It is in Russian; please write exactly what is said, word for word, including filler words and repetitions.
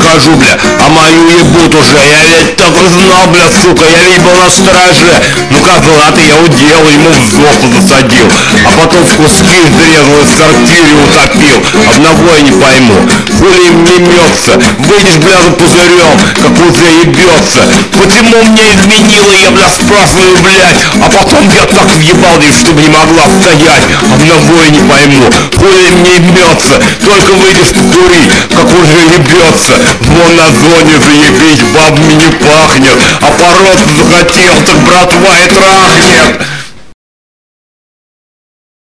прихожу, бля, а мою ебут уже. Я ведь так знал, бля, сука, я ведь был на страже. Ну козла-то я удел, ему в жопу засадил, а потом в куски изрезал и в сортире утопил. Одного я не пойму, хули им не мется. Выйдешь, бля, за пузырем, как уже ебется. Почему мне изменила, я, бля, спрашиваю, блядь, а потом я так въебал ей, чтобы не могла стоять. Одного я не пойму, хули мне мется. Только выйдешь покурить, как уже ебется. Вон на зоне заебись, бабами не пахнет, а пород захотел, так братва и трахнет.